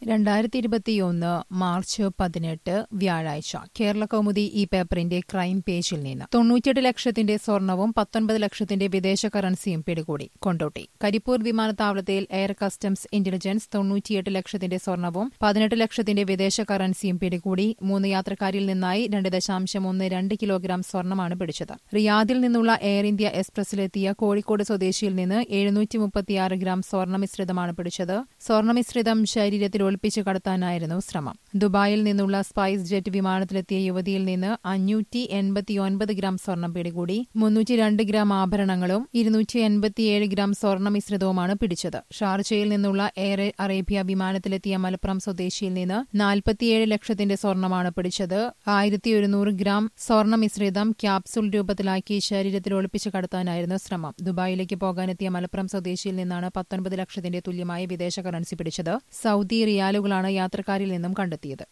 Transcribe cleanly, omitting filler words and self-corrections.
2021 March 18 വ്യാഴാഴ്ച കേരളകൗമുദി ഈ പേപ്പറിന്റെ ക്രൈം പേജിൽ നിന്ന് 98 ലക്ഷത്തിന്റെ സ്വർണവും 19 ലക്ഷത്തിന്റെ വിദേശ കറൻസിയും പിടികൂടി. കൊണ്ടോട്ടി കരിപ്പൂർ വിമാനത്താവളത്തിൽ എയർ കസ്റ്റംസ് ഇന്റലിജൻസ് 98 ലക്ഷത്തിന്റെ സ്വർണവും 18 ലക്ഷത്തിന്റെ വിദേശ കറൻസിയും പിടികൂടി. 3 യാത്രക്കാരിൽ നിന്നായി 2.12 കിലോഗ്രാം സ്വർണമാണ് പിടിച്ചത്. റിയാദിൽ നിന്നുള്ള എയർ ഇന്ത്യ എക്സ്പ്രസിലെത്തിയ കോഴിക്കോട് സ്വദേശിയിൽ നിന്ന് 736 ഗ്രാം സ്വർണമിശ്രിതമാണ് പിടിച്ചത്. സ്വർണമിശ്രിതം ശരീരത്തിൽ ഒളിപ്പിച്ചു കടത്താനായിരുന്നു ശ്രമം. ദുബായിൽ നിന്നുള്ള സ്പൈസ് ജെറ്റ് വിമാനത്തിലെത്തിയ യുവതിയിൽ നിന്ന് 589 ഗ്രാം സ്വർണം പിടികൂടി. 302 ഗ്രാം ആഭരണങ്ങളും 287 ഗ്രാം സ്വർണമിശ്രിതവുമാണ് പിടിച്ചത്. ഷാർജയിൽ നിന്നുള്ള എയർ അറേബ്യ വിമാനത്തിലെത്തിയ മലപ്പുറം സ്വദേശിയിൽ നിന്ന് 47 ലക്ഷത്തിന്റെ സ്വർണമാണ് പിടിച്ചത്. 1100 ഗ്രാം സ്വർണമിശ്രിതം ക്യാപ്സുൾ രൂപത്തിലാക്കി ശരീരത്തിൽ ഒളിപ്പിച്ചു കടത്താനായിരുന്നു ശ്രമം. ദുബായിലേക്ക് പോകാനെത്തിയ മലപ്പുറം സ്വദേശിയിൽ നിന്നാണ് 19 ലക്ഷത്തിന്റെ തുല്യമായ വിദേശ കറൻസി പിടിച്ചത്. സൗദി റിയാലുകളാണ് യാത്രക്കാരിൽ നിന്നും കണ്ടെത്തിയത്.